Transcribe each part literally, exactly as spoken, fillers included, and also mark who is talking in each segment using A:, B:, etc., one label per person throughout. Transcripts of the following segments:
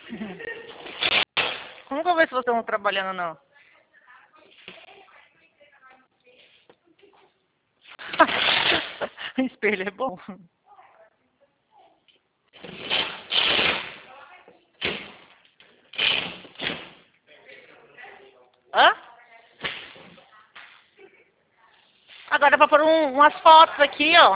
A: Como que eu vou ver se vocês estão trabalhando ou não? Espelho é bom. Hã? Agora dá pra pôr um, umas fotos aqui, ó.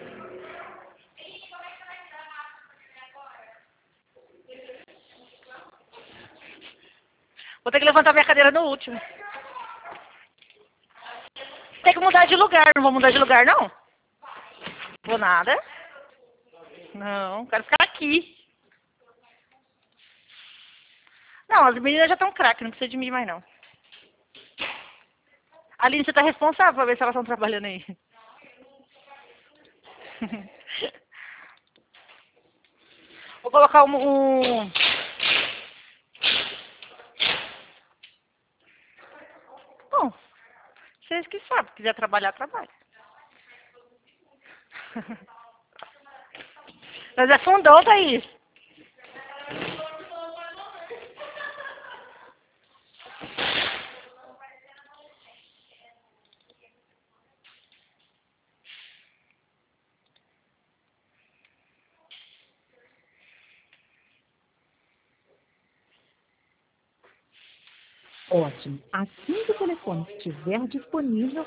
A: Vou ter que levantar minha cadeira no último. Tem que mudar de lugar. Não vou mudar de lugar, não? Vou nada. Não, quero ficar aqui. Não, as meninas já estão craque, não precisa de mim mais, não. Aline, você tá responsável pra ver se elas estão trabalhando aí. Vou colocar um... um... Bom, vocês que sabem. Se quiser trabalhar, trabalha. Mas é fundão, Thaís.
B: Ótimo. Assim que o telefone estiver disponível,